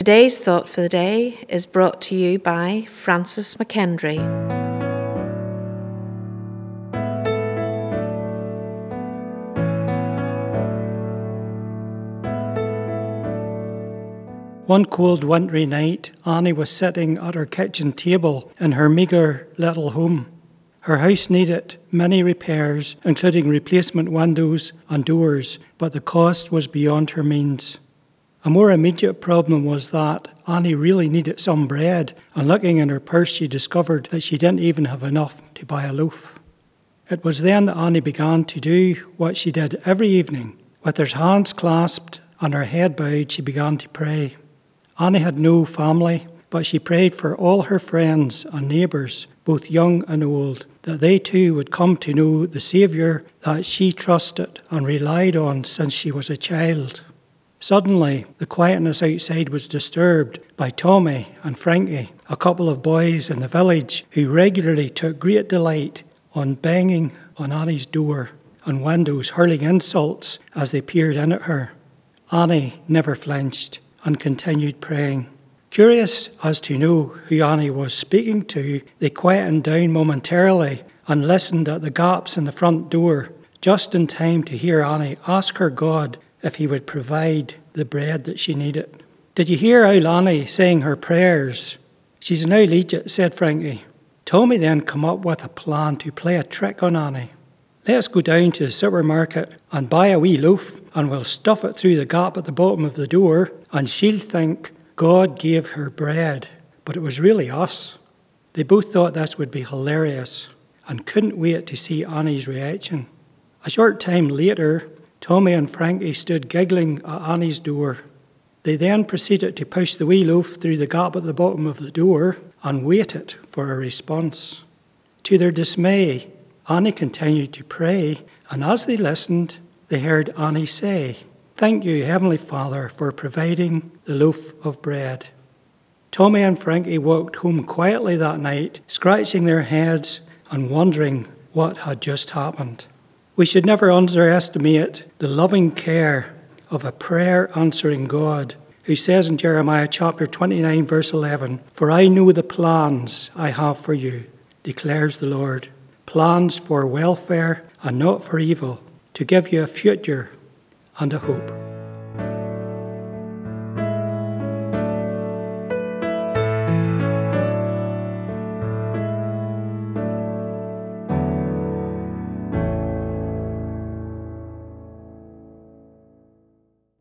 Today's Thought for the Day is brought to you by Francis McKendry. One cold wintry night, Annie was sitting at her kitchen table in her meagre little home. Her house needed many repairs, including replacement windows and doors, but the cost was beyond her means. A more immediate problem was that Annie really needed some bread, and looking in her purse she discovered that she didn't even have enough to buy a loaf. It was then that Annie began to do what she did every evening. With her hands clasped and her head bowed, she began to pray. Annie had no family, but she prayed for all her friends and neighbours, both young and old, that they too would come to know the Saviour that she trusted and relied on since she was a child. Suddenly, the quietness outside was disturbed by Tommy and Frankie, a couple of boys in the village who regularly took great delight on banging on Annie's door and windows, hurling insults as they peered in at her. Annie never flinched and continued praying. Curious as to know who Annie was speaking to, they quietened down momentarily and listened at the gaps in the front door, just in time to hear Annie ask her God if he would provide the bread that she needed. "Did you hear old Annie saying her prayers? She's now legit," said Frankie. Tommy then come up with a plan to play a trick on Annie. "Let's go down to the supermarket and buy a wee loaf, and we'll stuff it through the gap at the bottom of the door, and she'll think God gave her bread, but it was really us." They both thought this would be hilarious and couldn't wait to see Annie's reaction. A short time later, Tommy and Frankie stood giggling at Annie's door. They then proceeded to push the wee loaf through the gap at the bottom of the door and waited for a response. To their dismay, Annie continued to pray, and as they listened, they heard Annie say, "Thank you, Heavenly Father, for providing the loaf of bread." Tommy and Frankie walked home quietly that night, scratching their heads and wondering what had just happened. We should never underestimate the loving care of a prayer-answering God, who says in Jeremiah chapter 29, verse 11, "For I know the plans I have for you, declares the Lord, plans for welfare and not for evil, to give you a future and a hope."